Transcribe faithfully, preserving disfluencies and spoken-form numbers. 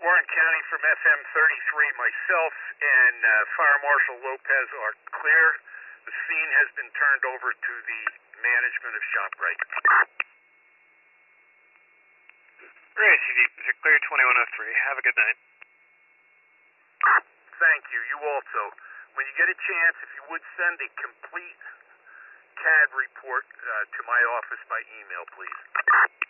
Warren County from F M thirty-three. Myself and uh, Fire Marshal Lopez are clear. The scene has been turned over to the management of ShopRite. Great, C D. You're clear twenty-one oh three. Have a good night. Thank you. You also. When you get a chance, if you would send a complete C A D report uh, to my office by email, please.